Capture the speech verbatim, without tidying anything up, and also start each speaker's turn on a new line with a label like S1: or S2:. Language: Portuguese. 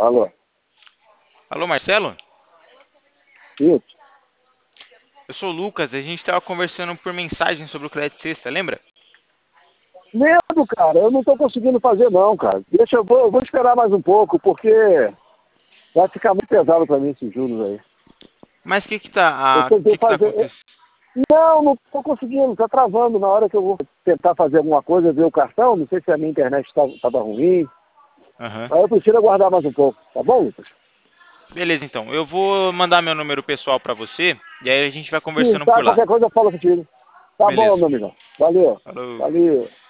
S1: Alô?
S2: Alô, Marcelo?
S1: Isso?
S2: Eu sou o Lucas, a gente estava conversando por mensagem sobre o crédito sexta, lembra?
S1: Lembro, cara. Eu não tô conseguindo fazer, não, cara. Deixa, eu vou, eu vou esperar mais um pouco, porque vai ficar muito pesado pra mim esses juros aí.
S2: Mas o que que
S1: Eu
S2: tá, ah,
S1: tentei
S2: que que tá
S1: fazer...
S2: acontecendo?
S1: Não, não tô conseguindo. Tá travando. Na hora que eu vou tentar fazer alguma coisa, ver o cartão, não sei se a minha internet estava ruim.
S2: Aham.
S1: Aí eu prefiro aguardar mais um pouco. Tá bom, Lucas?
S2: Beleza, então. Eu vou mandar meu número pessoal para você e aí a gente vai
S1: Sim,
S2: conversando
S1: tá.
S2: por lá.
S1: Qualquer coisa eu falo contigo. Tá bom,
S2: Beleza.
S1: meu amigão. Valeu.
S2: Falou.
S1: Valeu.